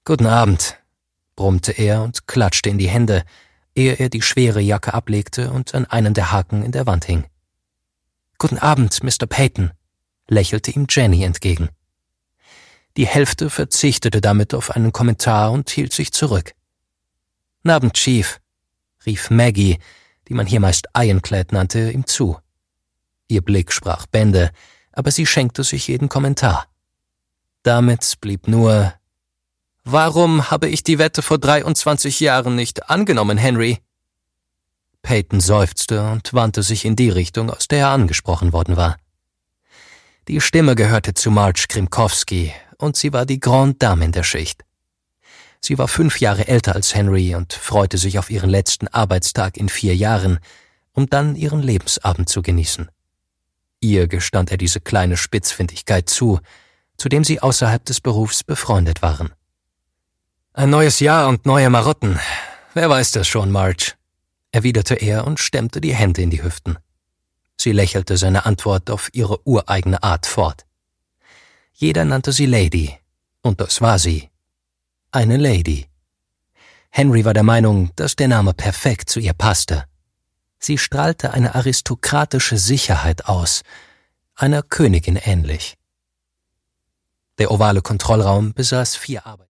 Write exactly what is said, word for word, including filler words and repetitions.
»Guten Abend«, brummte er und klatschte in die Hände, ehe er die schwere Jacke ablegte und an einen der Haken in der Wand hing. »Guten Abend, Mister Peyton«, lächelte ihm Jenny entgegen. Die Hälfte verzichtete damit auf einen Kommentar und hielt sich zurück. »'N Abend, Chief«, rief Maggie, die man hier meist Ironclad nannte, ihm zu. Ihr Blick sprach Bände, aber sie schenkte sich jeden Kommentar. Damit blieb nur: »Warum habe ich die Wette vor dreiundzwanzig Jahren nicht angenommen, Henry?« Peyton seufzte und wandte sich in die Richtung, aus der er angesprochen worden war. Die Stimme gehörte zu Marge Grimkowski, und sie war die Grande Dame in der Schicht. Sie war fünf Jahre älter als Henry und freute sich auf ihren letzten Arbeitstag in vier Jahren, um dann ihren Lebensabend zu genießen. Ihr gestand er diese kleine Spitzfindigkeit zu, zu dem sie außerhalb des Berufs befreundet waren. »Ein neues Jahr und neue Marotten. Wer weiß das schon, Marge?«, erwiderte er und stemmte die Hände in die Hüften. Sie lächelte seine Antwort auf ihre ureigene Art fort. Jeder nannte sie Lady, und das war sie. Eine Lady. Henry war der Meinung, dass der Name perfekt zu ihr passte. Sie strahlte eine aristokratische Sicherheit aus, einer Königin ähnlich. Der ovale Kontrollraum besaß vier Arbeiter.